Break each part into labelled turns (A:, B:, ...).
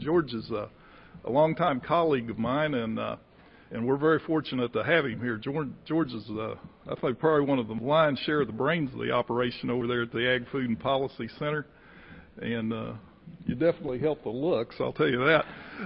A: George is a longtime colleague of mine, and we're very fortunate to have him here. George is, I think, probably one of the lion's share of the brains of the operation over there at the Ag Food and Policy Center, and you definitely help the looks, I'll tell you that.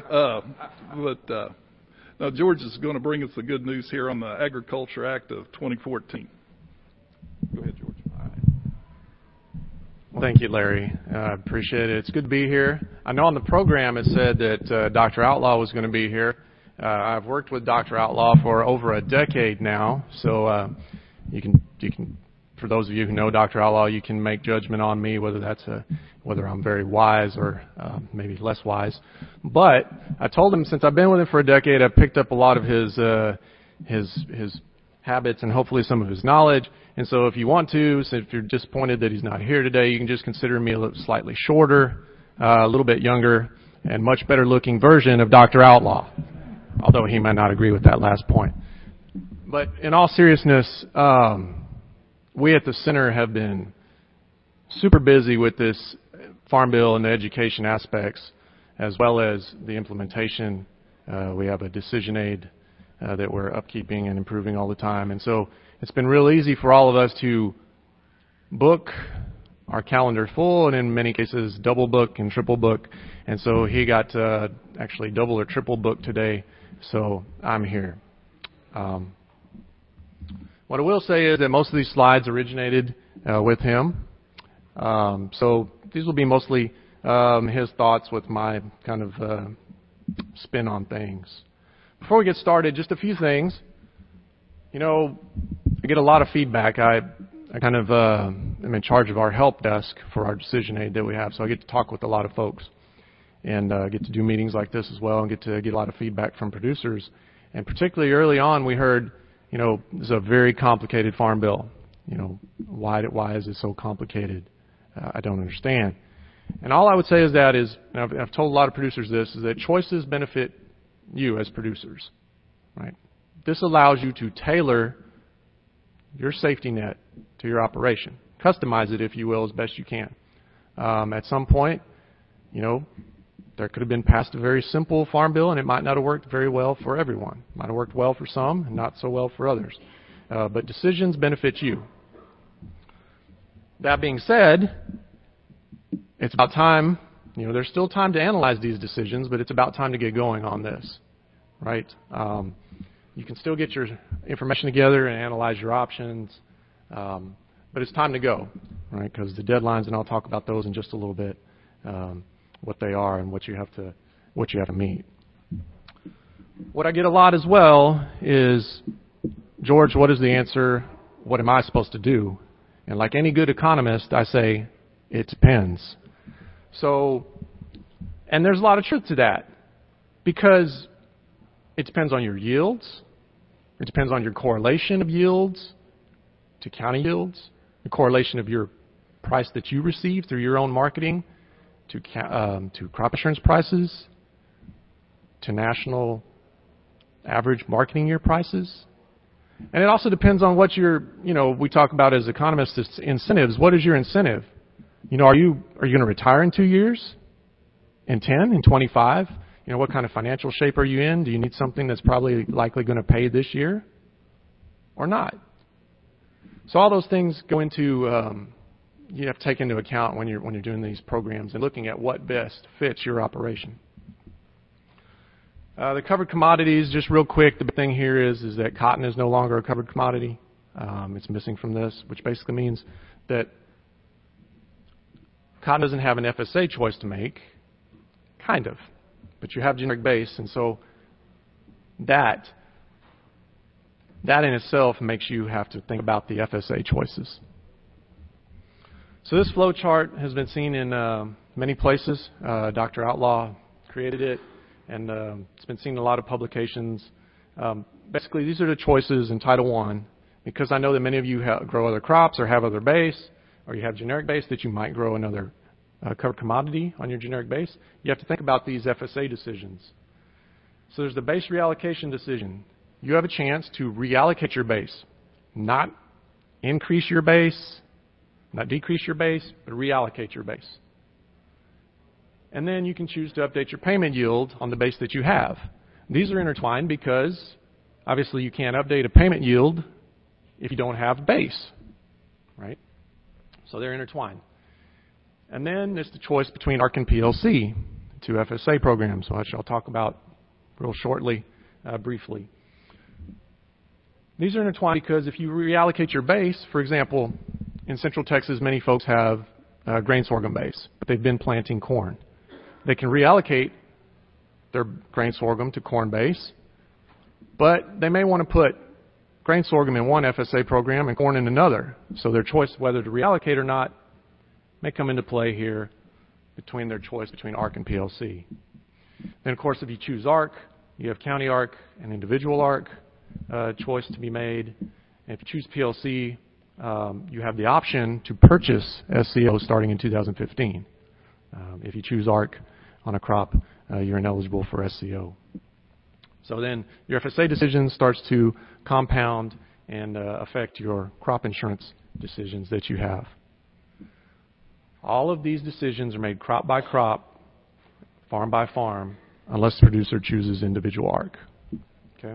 A: Now George is going to bring us the good news here on the Agriculture Act of 2014. Go ahead, George.
B: Well, thank you, Larry. I appreciate it. It's good to be here. I know on the program it said that Dr. Outlaw was going to be here. I've worked with Dr. Outlaw for over a decade now, so you can, for those of you who know Dr. Outlaw, you can make judgment on me whether I'm very wise or maybe less wise. But I told him since I've been with him for a decade, I've picked up a lot of his habits and hopefully some of his knowledge. And so if you want to, so if you're disappointed that he's not here today, you can just consider me a little slightly shorter, a little bit younger, and much better looking version of Dr. Outlaw, although he might not agree with that last point. But in all seriousness, we at the center have been super busy with this Farm Bill and the education aspects, as well as the implementation. We have a decision aid that we're upkeeping and improving all the time. And so it's been real easy for all of us to book our calendar full, and in many cases double book and triple book. And so he got actually double or triple booked today, so I'm here. What I will say is that most of these slides originated with him. So these will be mostly his thoughts with my kind of spin on things. Before we get started, just a few things. You know, I get a lot of feedback. I kind of am in charge of our help desk for our decision aid that we have, so I get to talk with a lot of folks and get to do meetings like this as well and get to get a lot of feedback from producers. And particularly early on, we heard, you know, this is a very complicated farm bill. You know, why is it so complicated? I don't understand. And all I would say is that is, and I've told a lot of producers this, is that choices benefit you as producers, right? This allows you to tailor your safety net to your operation. Customize it, if you will, as best you can. At some point, you know, there could have been passed a very simple farm bill, and it might not have worked very well for everyone. It might have worked well for some and not so well for others. But decisions benefit you. That being said, it's about time, you know, there's still time to analyze these decisions, but it's about time to get going on this, right? You can still get your information together and analyze your options, but it's time to go, right? Because the deadlines, and I'll talk about those in just a little bit, what they are and what you have to meet. What I get a lot as well is, George, what is the answer? What am I supposed to do? And like any good economist, I say, it depends. So, and there's a lot of truth to that, because it depends on your yields. It depends on your correlation of yields to county yields, the correlation of your price that you receive through your own marketing to crop insurance prices, to national average marketing year prices. And it also depends on what your, you know, we talk about as economists, it's incentives. What is your incentive? You know, are you going to retire in 2 years? In 10? In 25? You know, what kind of financial shape are you in? Do you need something that's probably likely going to pay this year or not? So all those things go into, you have to take into account when you're doing these programs and looking at what best fits your operation. The covered commodities, just real quick, the big thing here is that cotton is no longer a covered commodity. It's missing from this, which basically means that cotton doesn't have an FSA choice to make, kind of, but you have generic base, and so that in itself makes you have to think about the FSA choices. So this flow chart has been seen in many places. Dr. Outlaw created it, and it's been seen in a lot of publications. Basically, these are the choices in Title I, because I know that many of you grow other crops or have other base, or you have generic base that you might grow another covered commodity on your generic base. You have to think about these FSA decisions. So there's the base reallocation decision. You have a chance to reallocate your base, not increase your base, not decrease your base, but reallocate your base. And then you can choose to update your payment yield on the base that you have. These are intertwined because obviously you can't update a payment yield if you don't have base, right? So they're intertwined. And then there's the choice between ARC and PLC, two FSA programs, which I'll talk about real shortly, briefly. These are intertwined because if you reallocate your base, for example, in Central Texas, many folks have grain sorghum base, but they've been planting corn. They can reallocate their grain sorghum to corn base, but they may want to put grain sorghum in one FSA program and corn in another. So their choice whether to reallocate or not may come into play here between their choice between ARC and PLC. Then, of course, if you choose ARC, you have county ARC and individual ARC choice to be made. And if you choose PLC, you have the option to purchase SCO starting in 2015. If you choose ARC on a crop, you're ineligible for SCO. So then your FSA decision starts to compound and affect your crop insurance decisions that you have. All of these decisions are made crop by crop, farm by farm, unless the producer chooses individual ARC. Okay?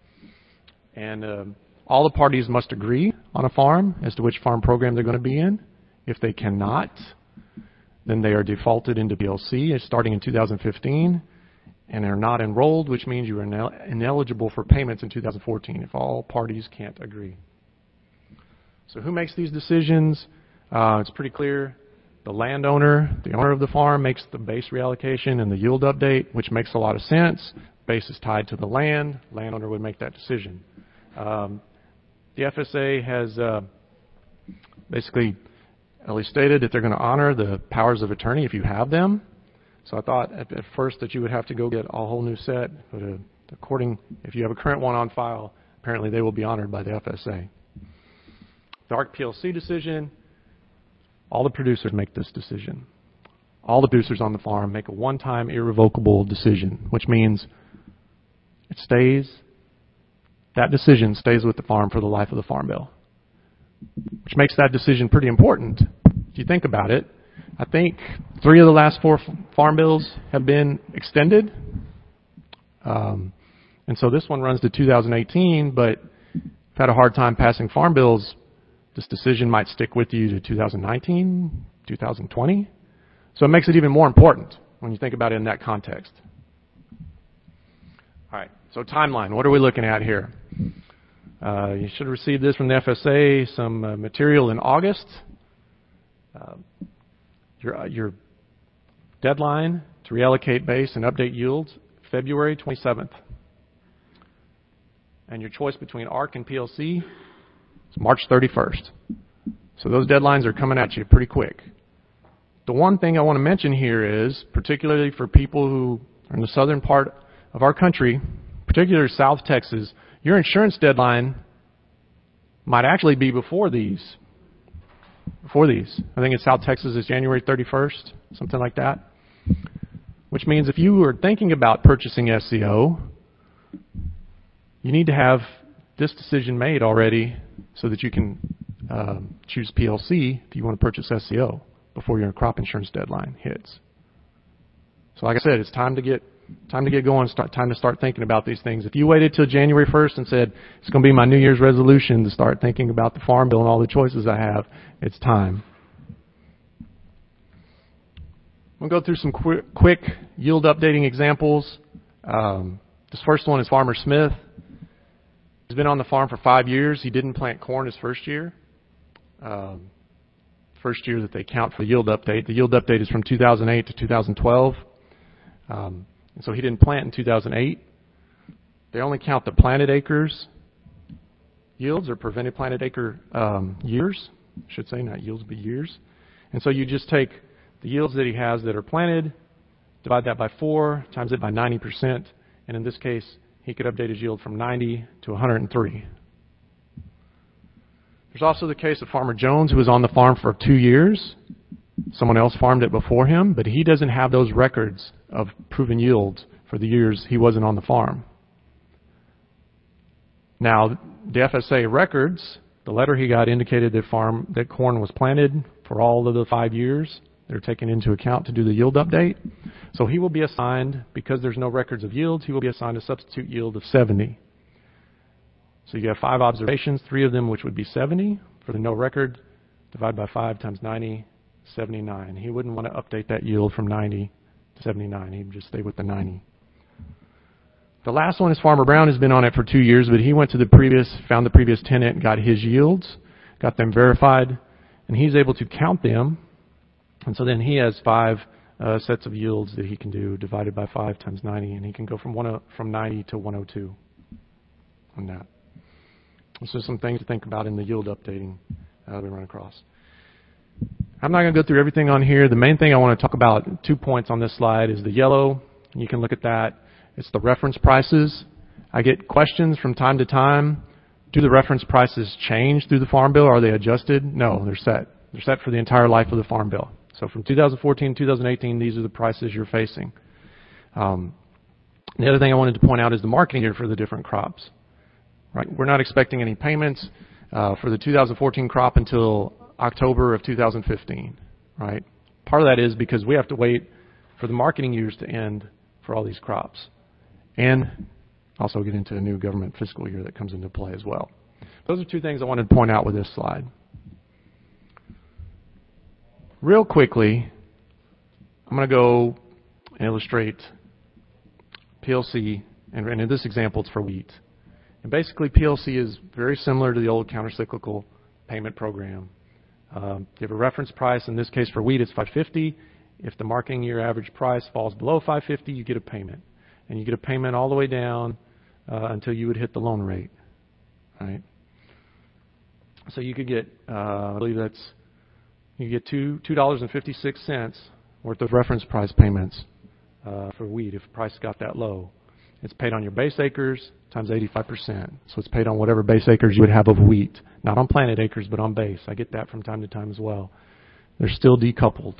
B: And all the parties must agree on a farm as to which farm program they're going to be in. If they cannot, then they are defaulted into PLC starting in 2015, and they're not enrolled, which means you are ineligible for payments in 2014 if all parties can't agree. So who makes these decisions? It's pretty clear. The landowner, the owner of the farm, makes the base reallocation and the yield update, which makes a lot of sense. Base is tied to the land. Landowner would make that decision. The FSA has basically at least stated that they're going to honor the powers of attorney if you have them. So I thought at first that you would have to go get a whole new set, but if you have a current one on file, apparently they will be honored by the FSA. The ARC PLC decision, all the producers make this decision. All the producers on the farm make a one-time irrevocable decision, which means that decision stays with the farm for the life of the farm bill, which makes that decision pretty important. If you think about it, I think 3 of the last 4 farm bills have been extended. And so this one runs to 2018, but if you've had a hard time passing farm bills, this decision might stick with you to 2019, 2020. So it makes it even more important when you think about it in that context. All right, so timeline. What are we looking at here? You should have received this from the FSA, some material in August. Your deadline to reallocate base and update yields, February 27th. And your choice between ARC and PLC is March 31st. So those deadlines are coming at you pretty quick. The one thing I want to mention here is, particularly for people who are in the southern part of our country, particularly South Texas, your insurance deadline might actually be before these. I think in South Texas it's January 31st, something like that. Which means if you were thinking about purchasing SCO, you need to have this decision made already so that you can choose PLC if you want to purchase SCO before your crop insurance deadline hits. So like I said, it's time to get going, time to start thinking about these things. If you waited till January 1st and said, it's going to be my New Year's resolution to start thinking about the farm bill and all the choices I have, it's time. We'll go through some quick yield updating examples. This first one is Farmer Smith. He's been on the farm for 5 years. He didn't plant corn his first year. First year that they count for the yield update. The yield update is from 2008 to 2012. And so he didn't plant in 2008. They only count the planted acres yields or prevented planted acre years. I should say not yields, but years. And so you just take the yields that he has that are planted, divide that by 4, times it by 90%. And in this case, he could update his yield from 90 to 103. There's also the case of Farmer Jones, who was on the farm for 2 years. Someone else farmed it before him, but he doesn't have those records of proven yields for the years he wasn't on the farm. Now, the FSA records, the letter he got indicated that corn was planted for all of the 5 years They're taken into account to do the yield update. So he will be assigned, because there's no records of yields, he will be assigned a substitute yield of 70. So you have 5 observations, 3 of them which would be 70 for the no record, divide by 5 times 90, 79. He wouldn't want to update that yield from 90 to 79. He'd just stay with the 90. The last one is Farmer Brown. Has been on it for 2 years, but he went to found the previous tenant and got his yields, got them verified, and he's able to count them. And so then he has 5 sets of yields that he can do, divided by 5 times 90, and he can go from 90 to 102 on that. So some things to think about in the yield updating that we run across. I'm not going to go through everything on here. The main thing I want to talk about, 2 points on this slide, is the yellow. You can look at that. It's the reference prices. I get questions from time to time. Do the reference prices change through the Farm Bill? Are they adjusted? No, they're set. They're set for the entire life of the Farm Bill. So from 2014 to 2018, these are the prices you're facing. The other thing I wanted to point out is the marketing year for the different crops. Right? We're not expecting any payments for the 2014 crop until October of 2015. Right? Part of that is because we have to wait for the marketing years to end for all these crops. And also get into a new government fiscal year that comes into play as well. Those are 2 things I wanted to point out with this slide. Real quickly, I'm going to go illustrate PLC, and in this example it's for wheat. And basically PLC is very similar to the old countercyclical payment program. You have a reference price. In this case for wheat it's $5.50. If the marketing year average price falls below $5.50, you get a payment. And you get a payment all the way down until you would hit the loan rate. Right? So you could get, I believe you get $2.56 worth of reference price payments for wheat if the price got that low. It's paid on your base acres times 85%. So it's paid on whatever base acres you would have of wheat. Not on planted acres, but on base. I get that from time to time as well. They're still decoupled.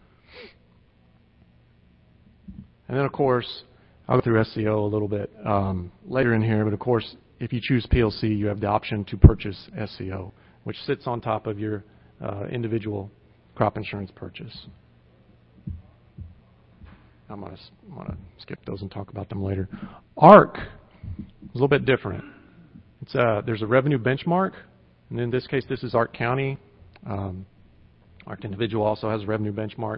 B: And then, of course, I'll go through SCO a little bit later in here. But, of course, if you choose PLC, you have the option to purchase SCO, which sits on top of your individual crop insurance purchase. I'm going to skip those and talk about them later. ARC is a little bit different. There's a revenue benchmark, and in this case, this is ARC County. ARC Individual also has a revenue benchmark.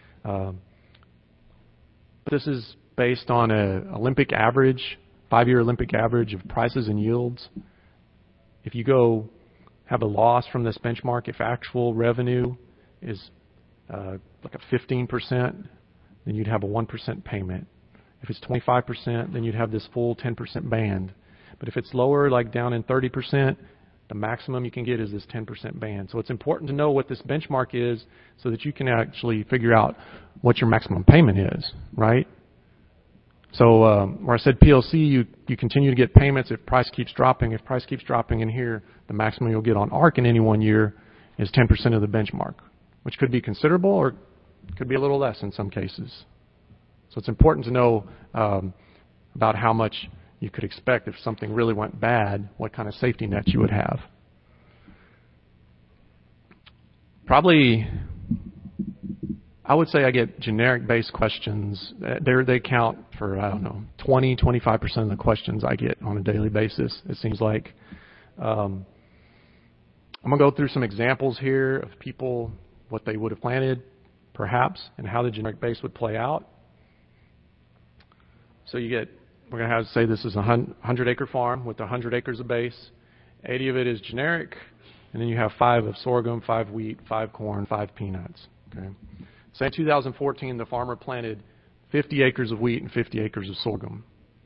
B: This is based on an Olympic average, 5-year Olympic average of prices and yields. If you go have a loss from this benchmark, if actual revenue is like a 15%, then you'd have a 1% payment. If it's 25%, then you'd have this full 10% band. But if it's lower, like down in 30%, the maximum you can get is this 10% band. So it's important to know what this benchmark is so that you can actually figure out what your maximum payment is, right? So where I said PLC, you continue to get payments if price keeps dropping. If price keeps dropping in here, the maximum you'll get on ARC in any one year is 10% of the benchmark, which could be considerable or could be a little less in some cases. So it's important to know about how much you could expect if something really went bad, what kind of safety net you would have. Probably, I would say I get generic-based questions. They count for, 20, 25% of the questions I get on a daily basis, it seems like. I'm going to go through some examples here of people, what they would have planted, perhaps, and how the generic base would play out. So we're going to have to say this is a 100-acre farm with 100 acres of base. 80 of it is generic, and then you have 5 of sorghum, 5 wheat, 5 corn, 5 peanuts. Okay. Say in 2014, the farmer planted 50 acres of wheat and 50 acres of sorghum.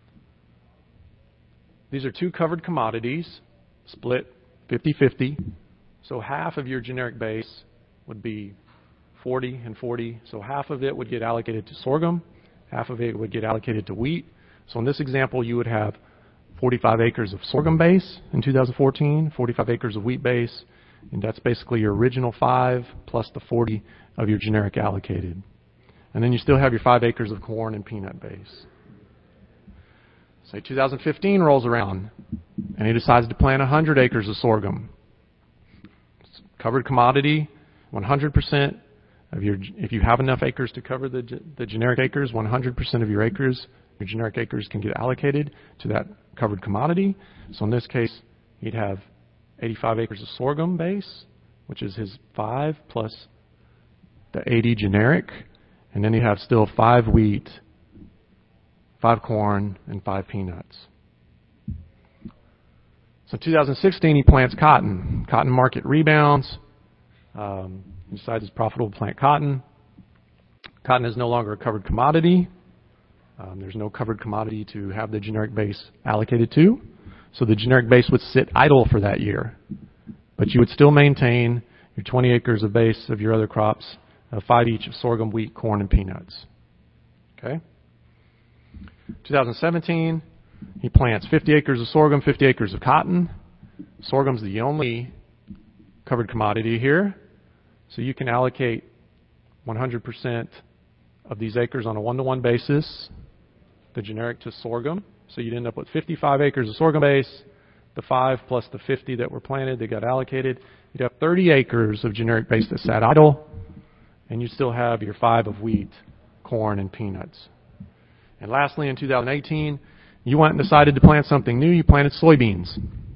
B: These are 2 covered commodities, split 50-50. So half of your generic base would be 40 and 40. So half of it would get allocated to sorghum, half of it would get allocated to wheat. So in this example, you would have 45 acres of sorghum base in 2014, 45 acres of wheat base, and that's basically your original 5 plus the 40 of your generic allocated. And then you still have your 5 acres of corn and peanut base. Say 2015 rolls around, and he decides to plant 100 acres of sorghum. It's covered commodity, 100% if you have enough acres to cover the generic acres, 100% of your acres, your generic acres can get allocated to that covered commodity. So in this case, he'd have 85 acres of sorghum base, which is his 5 plus the 80 generic, and then he'd have still 5 wheat, 5 corn, and 5 peanuts. So in 2016, he plants cotton. Cotton market rebounds. He decides it's profitable to plant cotton. Cotton is no longer a covered commodity. There's no covered commodity to have the generic base allocated to. So the generic base would sit idle for that year. But you would still maintain your 20 acres of base of your other crops, 5 each of sorghum, wheat, corn, and peanuts. Okay? 2017, he plants 50 acres of sorghum, 50 acres of cotton. Sorghum's the only covered commodity here. So you can allocate 100% of these acres on a one-to-one basis, the generic to sorghum. So you'd end up with 55 acres of sorghum base, the 5 plus the 50 that were planted, that got allocated. You'd have 30 acres of generic base that sat idle, and you'd still have your 5 of wheat, corn, and peanuts. And lastly, in 2018, you went and decided to plant something new. You planted soybeans.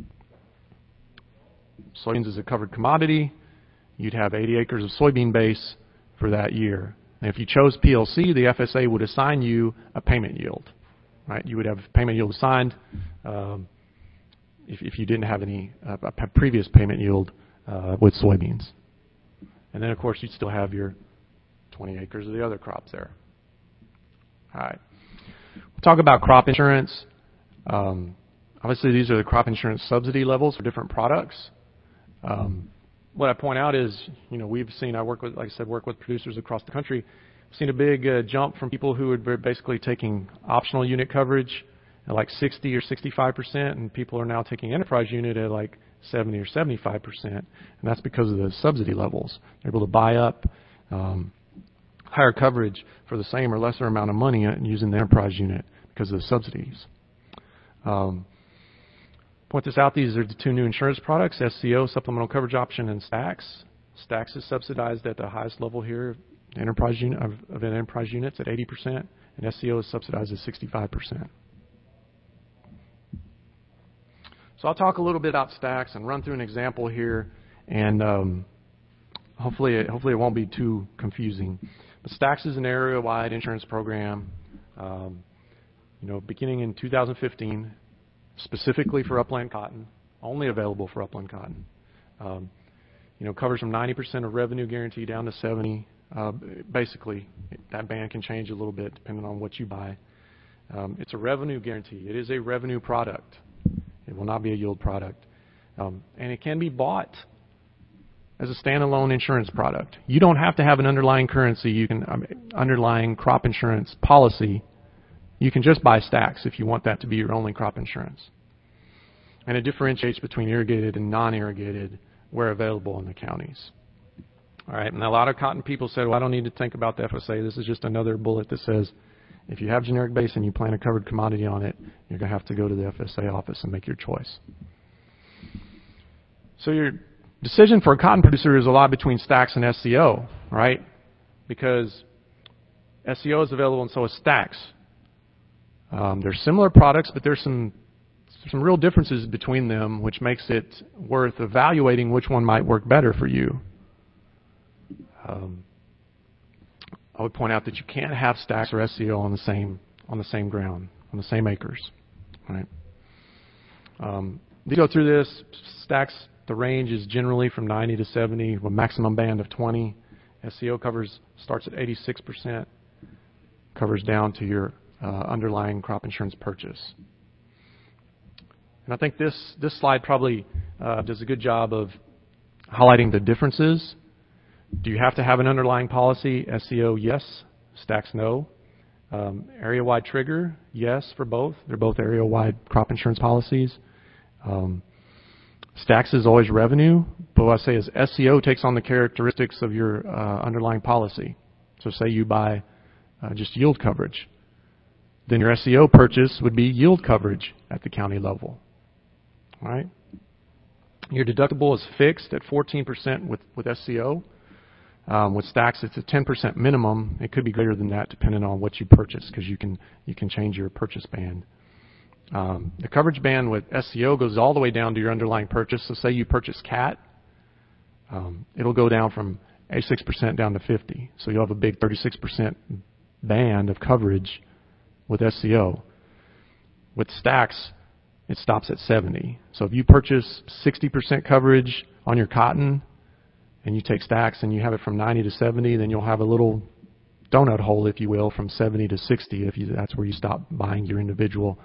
B: Soybeans is a covered commodity. You'd have 80 acres of soybean base for that year. And if you chose PLC, the FSA would assign you a payment yield. Right? You would have payment yield assigned if you didn't have any a previous payment yield with soybeans. And then, of course, you'd still have your 20 acres of the other crops there. All right. We'll talk about crop insurance. Obviously, these are the crop insurance subsidy levels for different products. What I point out is, we've seen, work with producers across the country. We've seen a big jump from people who are basically taking optional unit coverage at like 60 or 65%, and people are now taking enterprise unit at like 70 or 75%. And that's because of the subsidy levels. They're able to buy up higher coverage for the same or lesser amount of money using the enterprise unit because of the subsidies. Point this out, these are the 2 new insurance products, SCO, Supplemental Coverage Option, and STAX. STAX is subsidized at the highest level here, enterprise unit of an enterprise units at 80%, and SCO is subsidized at 65%. So I'll talk a little bit about STAX and run through an example here, and hopefully it won't be too confusing. But STAX is an area-wide insurance program, beginning in 2015. Specifically for upland cotton, only available for upland cotton. Covers from 90% of revenue guarantee down to 70. Basically, that band can change a little bit depending on what you buy. It's a revenue guarantee. It is a revenue product. It will not be a yield product. And it can be bought as a standalone insurance product. You don't have to have an underlying currency. Underlying crop insurance policy. You can just buy STAX if you want that to be your only crop insurance. And it differentiates between irrigated and non-irrigated where available in the counties. All right, and a lot of cotton people said, well, I don't need to think about the FSA. This is just another bullet that says if you have generic base and you plant a covered commodity on it, you're going to have to go to the FSA office and make your choice. So your decision for a cotton producer is a lot between STAX and SCO, right? Because SCO is available and so is STAX. They're similar products, but there's some real differences between them, which makes it worth evaluating which one might work better for you. I would point out that you can't have STAX or SCO on the same ground, on the same acres. Right? To go through this, STAX, the range is generally from 90 to 70, with a maximum band of 20. SCO starts at 86%, covers down to your underlying crop insurance purchase. And I think this slide probably does a good job of highlighting the differences. Do you have to have an underlying policy? SCO, yes. STAX, no. Area-wide trigger, yes for both. They're both area-wide crop insurance policies. STAX is always revenue, but what I say is SCO takes on the characteristics of your underlying policy. So say you buy just yield coverage. Then your SCO purchase would be yield coverage at the county level. All right? Your deductible is fixed at 14% with SCO. With Stacks, it's a 10% minimum. It could be greater than that depending on what you purchase, because you can change your purchase band. The coverage band with SCO goes all the way down to your underlying purchase. So say you purchase CAT, it'll go down from 86% down to 50. So you'll have a big 36% band of coverage with SCO. With Stacks, it stops at 70. So if you purchase 60% coverage on your cotton and you take Stacks and you have it from 90 to 70, then you'll have a little donut hole, if you will, from 70 to 60. That's where you stop buying your individual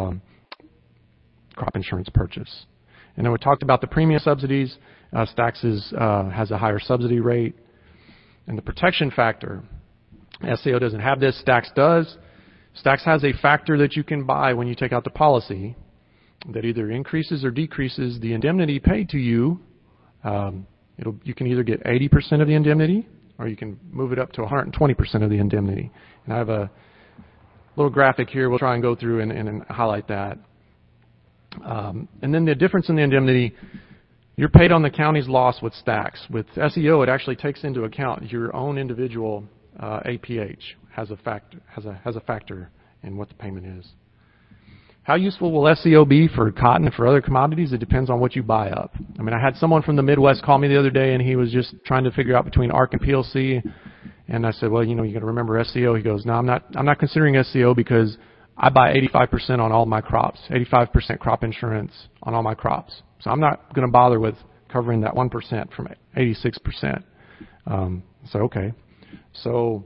B: crop insurance purchase. And then we talked about the premium subsidies. Stacks has a higher subsidy rate. And the protection factor, SCO doesn't have this, Stacks does. Stacks has a factor that you can buy when you take out the policy that either increases or decreases the indemnity paid to you. You can either get 80% of the indemnity, or you can move it up to 120% of the indemnity. And I have a little graphic here. We'll try and go through and highlight that. And then the difference in the indemnity, you're paid on the county's loss with Stacks. With SEO, it actually takes into account your own individual APH has a factor in what the payment is. How useful will SEO be for cotton and for other commodities? It depends on what you buy up. I mean, I had someone from the Midwest call me the other day, and he was just trying to figure out between ARC and PLC. And I said, well, you got to remember SEO. He goes, no, I'm not considering SEO because I buy 85% on all my crops, 85% crop insurance on all my crops. So I'm not going to bother with covering that 1% from 86%. So, okay. So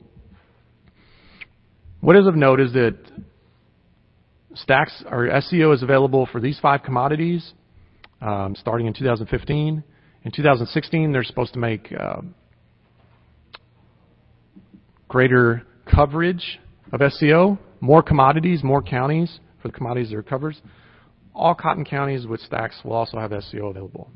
B: what is of note is that Stacks or SEO is available for these 5 commodities starting in 2015. In 2016, they're supposed to make greater coverage of SEO, more commodities, more counties for the commodities that are covered. All cotton counties with Stacks will also have SEO available.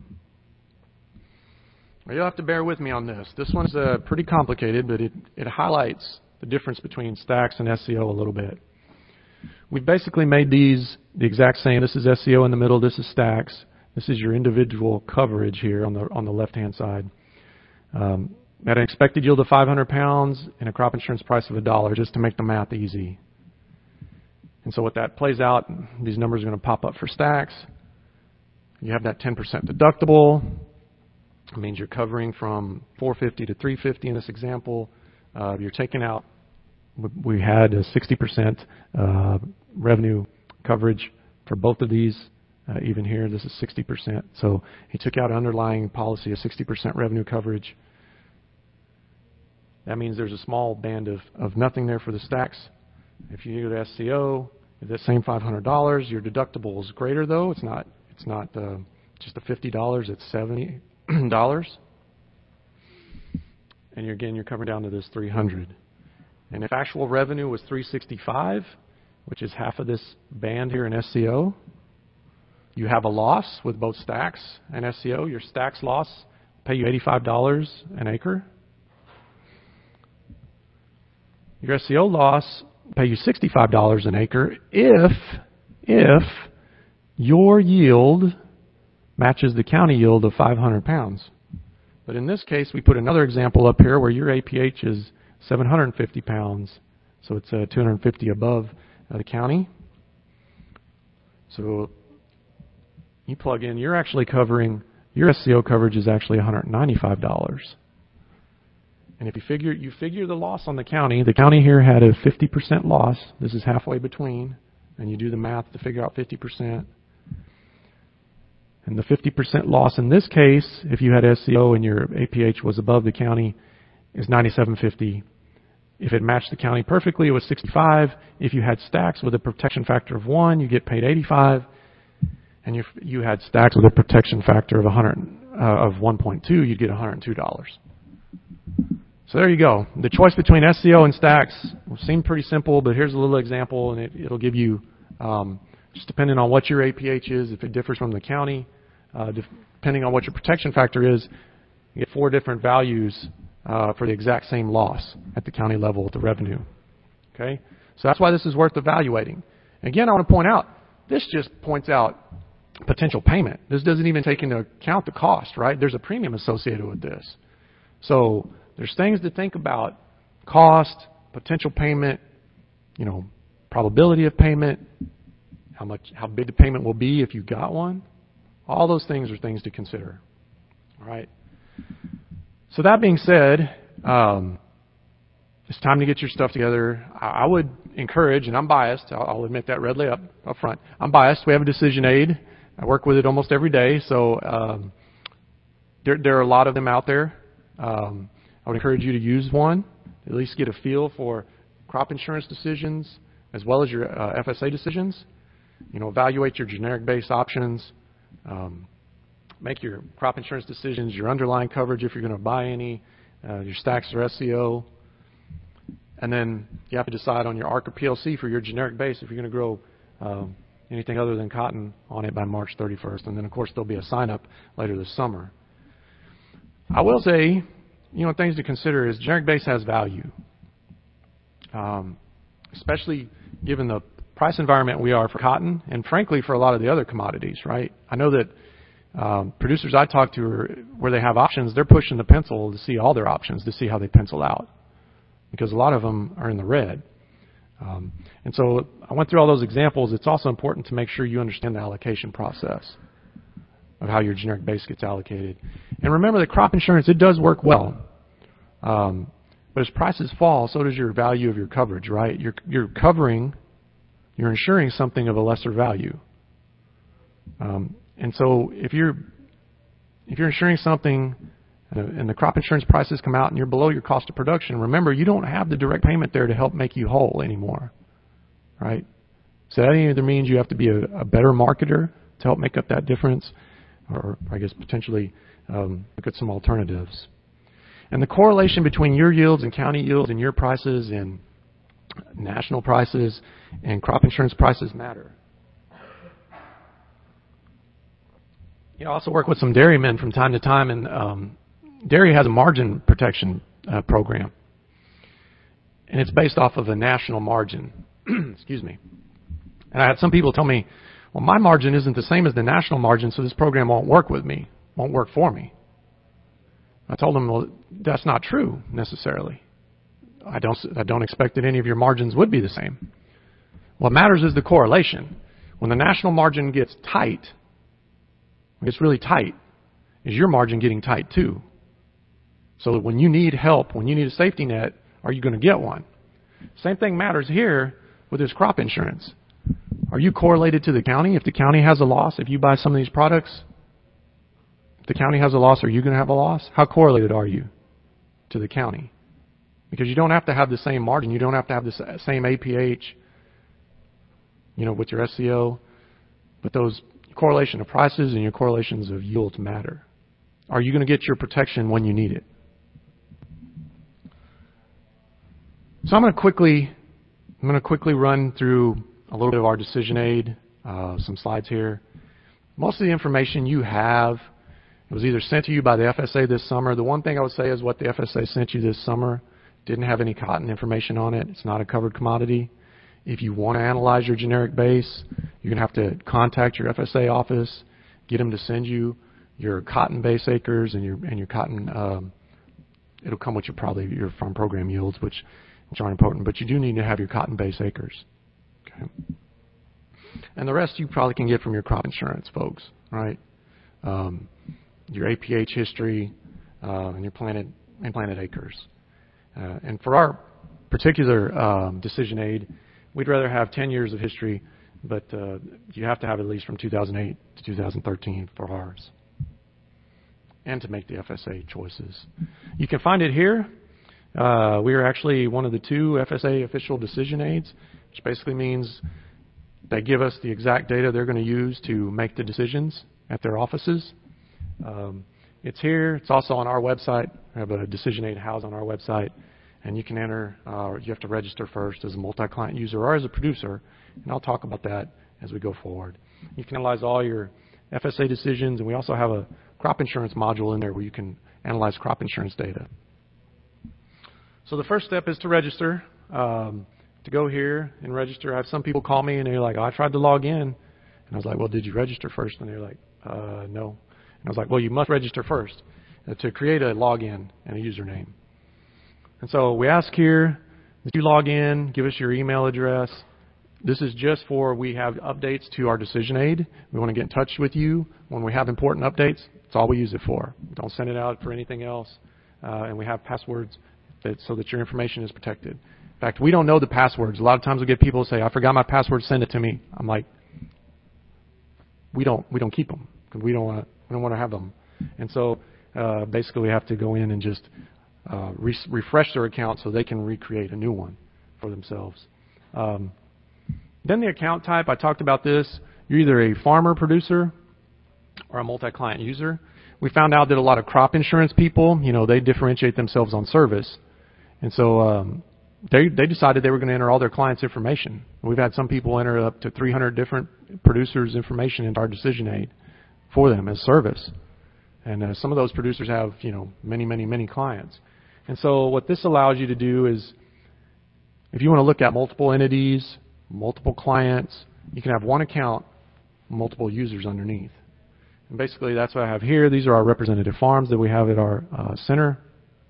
B: You'll have to bear with me on this. This one's pretty complicated, but it highlights the difference between Stacks and SEO a little bit. We've basically made these the exact same. This is SEO in the middle. This is Stacks. This is your individual coverage here on the left-hand side. At an expected yield of 500 pounds and a crop insurance price of $1, just to make the math easy. And so what that plays out, these numbers are going to pop up for Stacks. You have that 10% deductible. It means you're covering from $450 to $350 in this example. You're taking out, we had a 60% revenue coverage for both of these. Even here, this is 60%. So he took out an underlying policy of 60% revenue coverage. That means there's a small band of nothing there for the Stacks. If you go to SCO, the same $500, your deductible is greater though. It's not just the $50, it's $70. And you're coming down to this $300. And if actual revenue was $365, which is half of this band here in SCO, you have a loss with both Stacks and SCO. Your Stacks loss pay you $85 an acre. Your SCO loss pay you $65 an acre if your yield matches the county yield of 500 pounds. But in this case, we put another example up here where your APH is 750 pounds. So it's 250 above the county. So you plug in, you're actually covering, your SCO coverage is actually $195. And if you figure the loss on the county here had a 50% loss. This is halfway between. And you do the math to figure out 50%. And the 50% loss in this case, if you had SCO and your APH was above the county, is $97.50. If it matched the county perfectly, it was $65. If you had Stacks with a protection factor of 1, you get paid $85. And if you had Stacks with a protection factor of 1.2, you'd get $102. So there you go. The choice between SCO and Stacks will seem pretty simple, but here's a little example, and it'll give you, just depending on what your APH is, if it differs from the county, depending on what your protection factor is, you get 4 different values for the exact same loss at the county level with the revenue. Okay? So that's why this is worth evaluating. Again, I want to point out, this just points out potential payment. This doesn't even take into account the cost, right? There's a premium associated with this. So there's things to think about: cost, potential payment, probability of payment, how big the payment will be if you got one. All those things are things to consider. All right. So that being said, it's time to get your stuff together. I would encourage, and I'm biased, I'll admit that readily up front. I'm biased. We have a decision aid. I work with it almost every day, so there are a lot of them out there. I would encourage you to use one, at least get a feel for crop insurance decisions as well as your FSA decisions. Evaluate your generic-based options. Make your crop insurance decisions, your underlying coverage if you're going to buy any, your stacks or SCO. And then you have to decide on your ARC or PLC for your generic base if you're going to grow anything other than cotton on it by March 31st. And then, of course, there'll be a sign-up later this summer. I will say, things to consider is generic base has value, especially given the price environment we are for cotton and, frankly, for a lot of the other commodities, right? I know that producers I talk to where they have options, they're pushing the pencil to see all their options, to see how they pencil out, because a lot of them are in the red. And so I went through all those examples. It's also important to make sure you understand the allocation process of how your generic base gets allocated. And remember that crop insurance, it does work well. But as prices fall, so does your value of your coverage, right? You're insuring something of a lesser value. And so if you're insuring something and the crop insurance prices come out and you're below your cost of production, remember, you don't have the direct payment there to help make you whole anymore, right? So that either means you have to be a better marketer to help make up that difference, or I guess potentially look at some alternatives. And the correlation between your yields and county yields and your prices and national prices and crop insurance prices matter. I also work with some dairymen from time to time, and dairy has a margin protection program, and it's based off of a national margin. Excuse me. And I had some people tell me, well, my margin isn't the same as the national margin, so this program won't work for me. I told them, well, that's not true necessarily. I don't expect that any of your margins would be the same. What matters is the correlation. When the national margin gets tight, it's really tight, is your margin getting tight too? So that when you need help, when you need a safety net, are you going to get one? Same thing matters here with this crop insurance. Are you correlated to the county? If the county has a loss, if you buy some of these products, if the county has a loss, are you going to have a loss? How correlated are you to the county? Because you don't have to have the same margin. You don't have to have the same APH, with your SCO. But those correlation of prices and your correlations of yields matter. Are you going to get your protection when you need it? So I'm going to quickly run through a little bit of our decision aid, some slides here. Most of the information you have, it was either sent to you by the FSA this summer. The one thing I would say is what the FSA sent you this summer didn't have any cotton information on it. It's not a covered commodity. If you want to analyze your generic base, you're going to have to contact your FSA office, get them to send you your cotton base acres and your cotton. It'll come with your farm program yields, which aren't important, but you do need to have your cotton base acres. Okay. And the rest you probably can get from your crop insurance folks, right? Your APH history and your planted acres. And for our particular decision aid, we'd rather have 10 years of history, but you have to have at least from 2008 to 2013 for ours, and to make the FSA choices. You can find it here. We are actually one of the 2 FSA official decision aids, which basically means they give us the exact data they're going to use to make the decisions at their offices. It's here. It's also on our website. We have a decision aid house on our website. And you can enter, you have to register first as a multi-client user or as a producer, and I'll talk about that as we go forward. You can analyze all your FSA decisions, and we also have a crop insurance module in there where you can analyze crop insurance data. So the first step is to register. To go here and register, I have some people call me and they're like, I tried to log in. And I was like, well, did you register first? And they're like, no. And I was like, well, you must register first to create a login and a username. And so we ask here that you log in, give us your email address. This is just for we have updates to our decision aid. We want to get in touch with you when we have important updates. That's all we use it for. Don't send it out for anything else. And we have passwords so that your information is protected. In fact, we don't know the passwords. A lot of times we get people who say, I forgot my password, send it to me. I'm like, we don't keep them because we don't want to have them. And so basically we have to go in and just refresh their account so they can recreate a new one for themselves. Then the account type, I talked about this. You're either a farmer producer or a multi-client user. We found out that a lot of crop insurance people, they differentiate themselves on service. And so they decided they were going to enter all their clients' information. We've had some people enter up to 300 different producers' information into our decision aid for them as service. And some of those producers have, many, many, many clients. And so what this allows you to do is, if you want to look at multiple entities, multiple clients, you can have one account, multiple users underneath. And basically that's what I have here. These are our representative farms that we have at our center.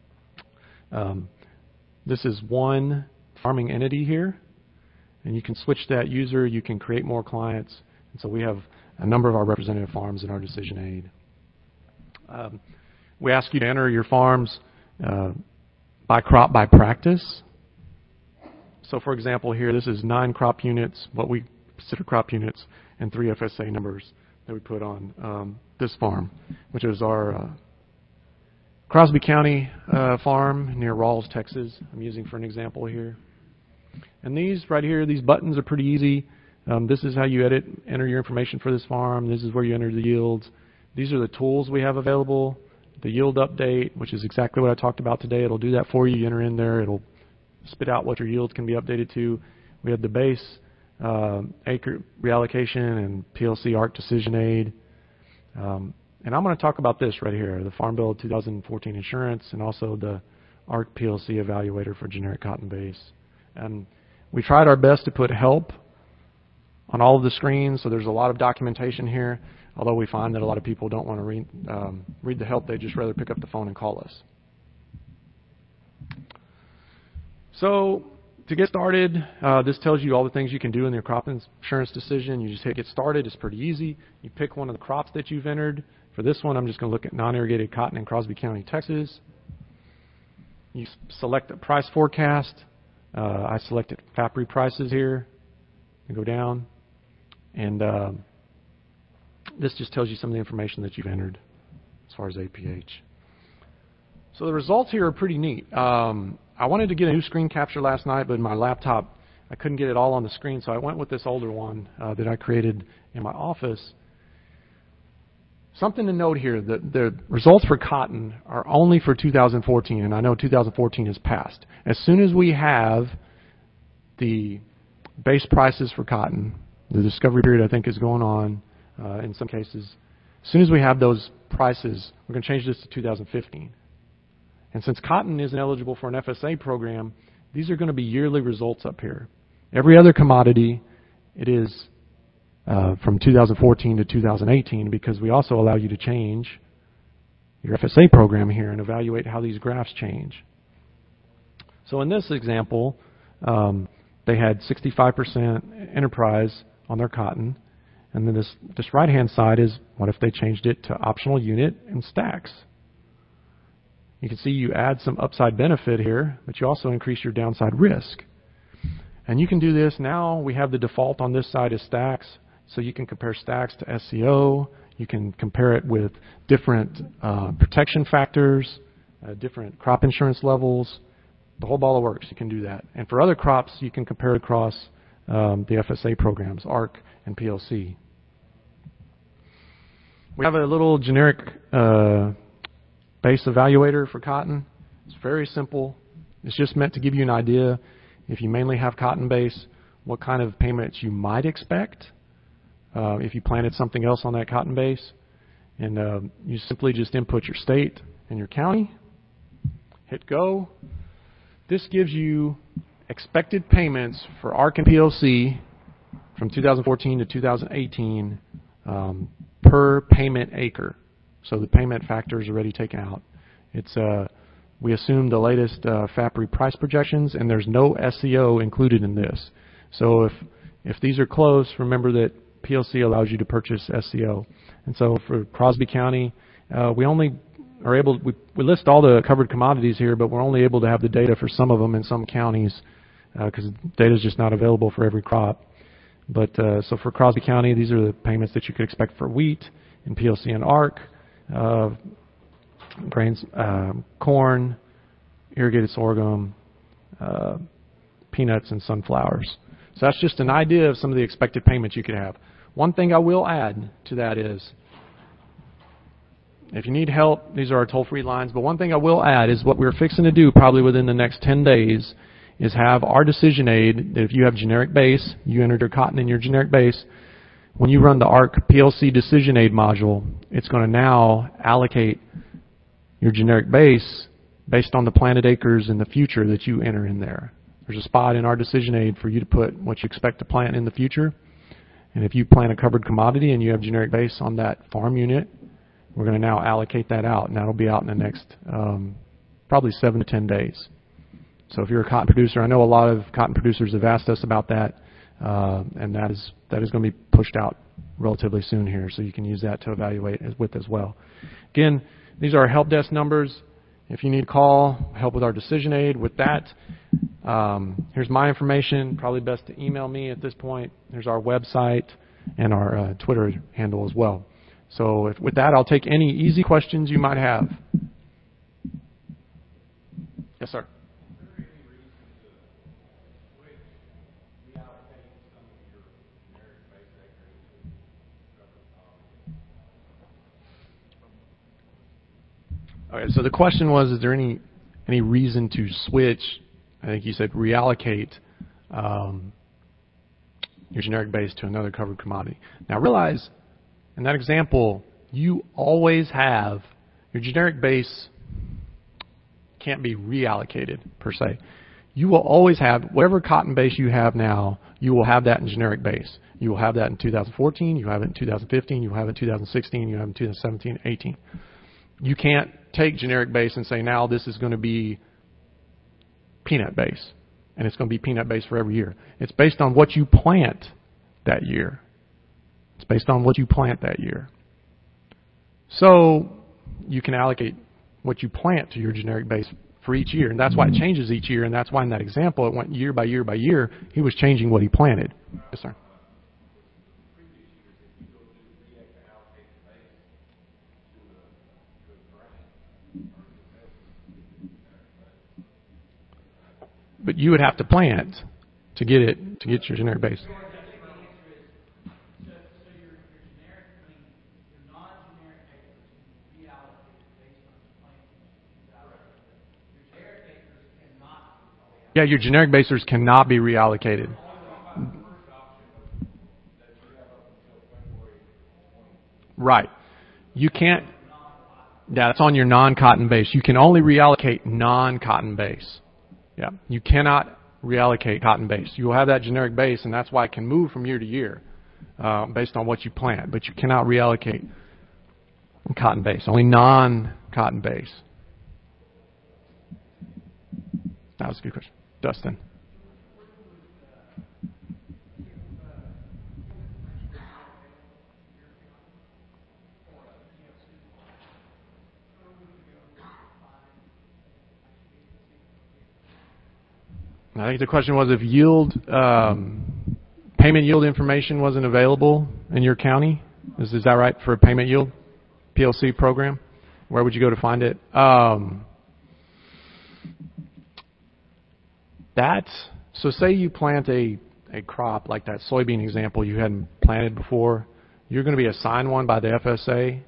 B: This is one farming entity here. And you can switch that user. You can create more clients. And so we have a number of our representative farms in our decision aid. We ask you to enter your farms by crop by practice. So for example here, this is 9 crop units, what we consider crop units, and 3 FSA numbers that we put on this farm, which is our Crosby County farm near Rawls, Texas. I'm using for an example here. And these right here, these buttons are pretty easy. This is how you enter your information for this farm. This is where you enter the yields. These are the tools we have available. The yield update, which is exactly what I talked about today. It'll do that for you. You enter in there. It'll spit out what your yield can be updated to. We have the base acre reallocation and PLC ARC decision aid. And I'm going to talk about this right here, the Farm Bill 2014 insurance and also the ARC PLC evaluator for generic cotton base. And we tried our best to put help on all of the screens, so there's a lot of documentation here, although we find that a lot of people don't want to read the help. They'd just rather pick up the phone and call us. So to get started, this tells you all the things you can do in your crop insurance decision. You just hit get started. It's pretty easy. You pick one of the crops that you've entered. For this one, I'm just going to look at non-irrigated cotton in Crosby County, Texas. You select a price forecast. I selected FAPRI prices here and go down. And this just tells you some of the information that you've entered as far as APH. So the results here are pretty neat. I wanted to get a new screen capture last night, but my laptop, I couldn't get it all on the screen, so I went with this older one that I created in my office. Something to note here, the results for cotton are only for 2014, and I know 2014 is past. As soon as we have the base prices for cotton, the discovery period I think is going on in some cases, as soon as we have those prices, we're going to change this to 2015. And since cotton isn't eligible for an FSA program, these are going to be yearly results up here. Every other commodity, it is from 2014 to 2018 because we also allow you to change your FSA program here and evaluate how these graphs change. So in this example, they had 65% enterprise on their cotton. And then this right-hand side is what if they changed it to optional unit and stacks. You can see you add some upside benefit here, but you also increase your downside risk. And you can do this now. We have the default on this side is stacks, so you can compare stacks to SCO. You can compare it with different protection factors, different crop insurance levels. The whole ball of works, you can do that. And for other crops, you can compare it across the FSA programs, ARC and PLC. We have a little generic base evaluator for cotton. It's very simple. It's just meant to give you an idea, if you mainly have cotton base, what kind of payments you might expect if you planted something else on that cotton base. And you simply just input your state and your county, hit go. This gives you expected payments for ARC and PLC from 2014 to 2018 per payment acre. So the payment factor is already taken out. It's We assume the latest FAPRI price projections, and there's no SEO included in this. So if these are close, remember that PLC allows you to purchase SEO. And so for Crosby County, we only are able, we list all the covered commodities here, but we're only able to have the data for some of them in some counties because data is just not available for every crop. But so for Crosby County, these are the payments that you could expect for wheat in PLC and ARC. Grains, corn, irrigated sorghum, peanuts, and sunflowers. So that's just an idea of some of the expected payments you could have. One thing I will add to that is, if you need help, these are our toll-free lines, but one thing I will add is what we're fixing to do probably within the next 10 days is have our decision aid, that if you have generic base, you entered your cotton in your generic base, when you run the ARC PLC decision aid module, it's going to now allocate your generic base based on the planted acres in the future that you enter in there. There's a spot in our decision aid for you to put what you expect to plant in the future. And if you plant a covered commodity and you have generic base on that farm unit, we're going to now allocate that out, and that'll be out in the next probably 7 to 10 days. So if you're a cotton producer, I know a lot of cotton producers have asked us about that, and that is going to be pushed out relatively soon here, so you can use that to evaluate with as well. Again, these are our help desk numbers. If you need to call, help with our decision aid. With that, here's my information. Probably best to email me at this point. There's our website and our Twitter handle as well. So with that, I'll take any easy questions you might have. Yes, sir. Okay, so the question was, is there any reason to switch, I think you said reallocate your generic base to another covered commodity. Now realize, in that example, you always have, your generic base can't be reallocated per se. You will always have, whatever cotton base you have now, you will have that in generic base. You will have that in 2014, you have it in 2015, you have it in 2016, you have it in 2017, 18. You can't take generic base and say now this is going to be peanut base, and it's going to be peanut base for every year. It's based on what you plant that year. It's based on what you plant that year. So you can allocate what you plant to your generic base for each year, and that's why it changes each year, and that's why in that example it went year by year by year. He was changing what he planted. Yes, sir. But you would have to plant to get it, to get your generic base. Yeah, your generic basers cannot be reallocated. Right. You can't. That's on your non-cotton base. You can only reallocate non-cotton base. Yeah, you cannot reallocate cotton base. You will have that generic base, and that's why it can move from year to year based on what you plant. But you cannot reallocate cotton base, only non-cotton base. That was a good question. Dustin. I think the question was if yield, payment yield information wasn't available in your county. Is that right, for a payment yield PLC program? Where would you go to find it? So say you plant a crop like that soybean example you hadn't planted before. You're going to be assigned one by the FSA.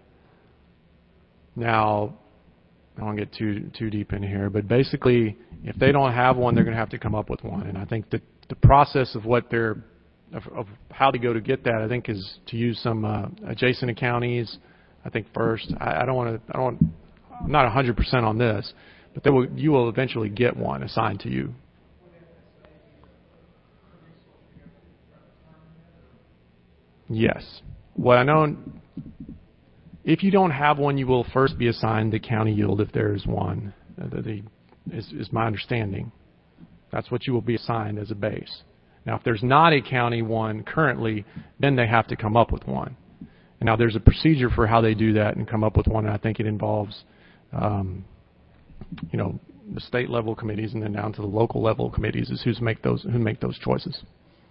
B: Now, I don't want to get too deep in here, but basically, if they don't have one, they're going to have to come up with one. And I think that the process of of how to go to get that, I think, is to use some adjacent counties. I think first, I'm not 100% on this, but you will eventually get one assigned to you. Yes. What I know, if you don't have one, you will first be assigned the county yield if there is one. is my understanding. That's what you will be assigned as a base. Now, if there's not a county one currently, then they have to come up with one. And now there's a procedure for how they do that and come up with one, and I think it involves, the state level committees and then down to the local level committees is who make those choices.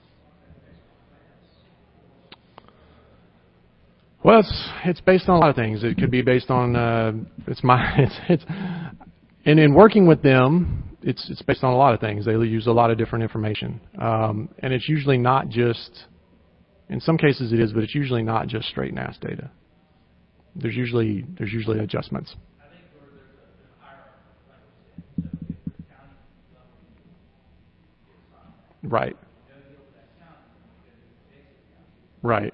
B: Well, it's based on a lot of things. It could be based on and in working with them, it's based on a lot of things. They use a lot of different information, and it's usually not just. In some cases it is, but it's usually not just straight NASS data. There's usually adjustments. Right. Right.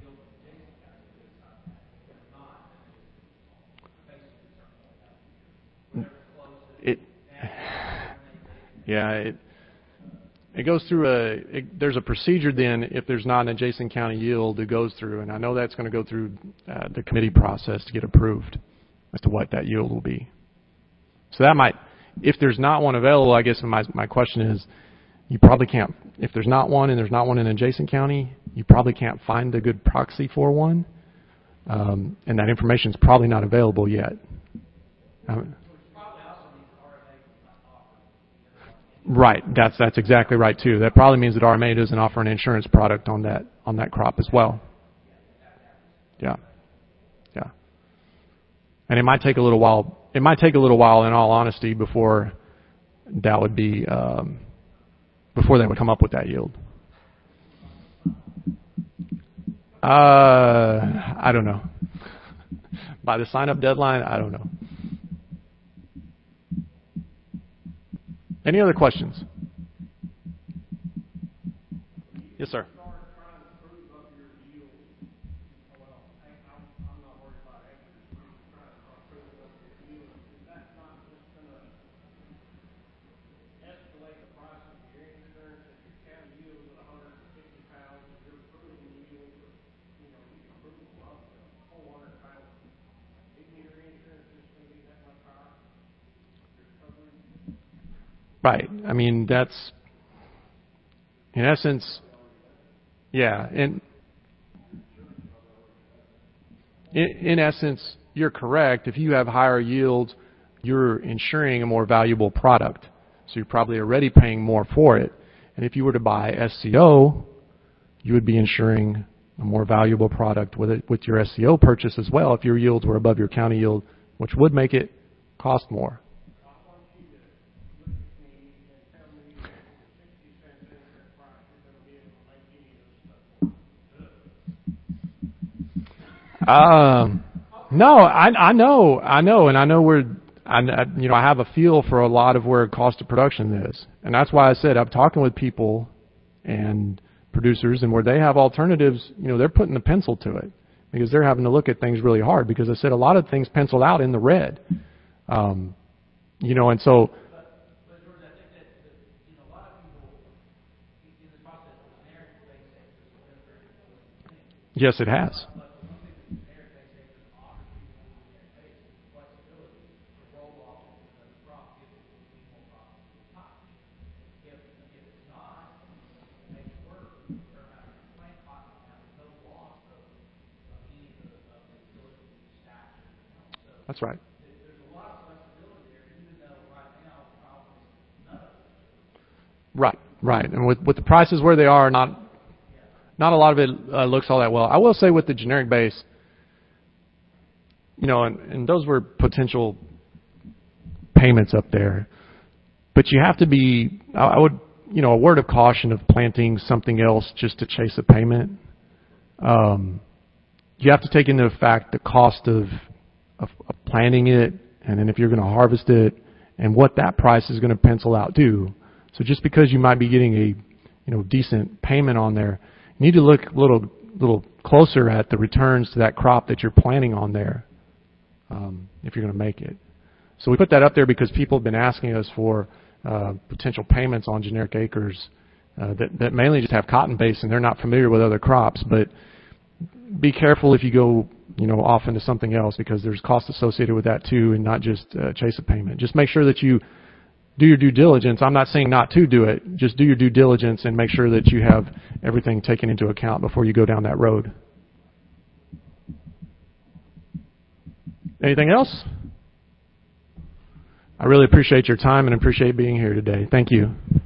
B: It goes through there's a procedure then if there's not an adjacent county yield it goes through, and I know that's going to go through the committee process to get approved as to what that yield will be. So that might, if there's not one available, I guess my question is, you probably can't, if there's not one and there's not one in an adjacent county, you probably can't find a good proxy for one, and that information is probably not available yet. Right, that's exactly right too. That probably means that RMA doesn't offer an insurance product on that crop as well. Yeah, and it might take a little while. It might take a little while, in all honesty, before that would be before they would come up with that yield. I don't know. By the sign-up deadline, I don't know. Any other questions? Yes, sir. Right. I mean, that's, in essence, yeah. And in essence, you're correct. If you have higher yields, you're insuring a more valuable product. So you're probably already paying more for it. And if you were to buy SCO, you would be insuring a more valuable product with your SCO purchase as well if your yields were above your county yield, which would make it cost more. No, I know, and I know I have a feel for a lot of where cost of production is, and that's why I said I'm talking with people and producers, and where they have alternatives, they're putting the pencil to it because they're having to look at things really hard. Because I said a lot of things penciled out in the red, and so. Yes, it has. That's right. Right. And with the prices where they are, not a lot of it looks all that well. I will say with the generic base, and those were potential payments up there, but you have to be, I would, a word of caution of planting something else just to chase a payment. You have to take into fact the cost of planting it, and then if you're going to harvest it, and what that price is going to pencil out to. So just because you might be getting a decent payment on there, you need to look a little closer at the returns to that crop that you're planting on there, if you're going to make it. So we put that up there because people have been asking us for potential payments on generic acres that mainly just have cotton base and they're not familiar with other crops. But be careful if you go off into something else, because there's costs associated with that too, and not just chase a payment. Just make sure that you do your due diligence. I'm not saying not to do it. Just do your due diligence and make sure that you have everything taken into account before you go down that road. Anything else? I really appreciate your time and appreciate being here today. Thank you.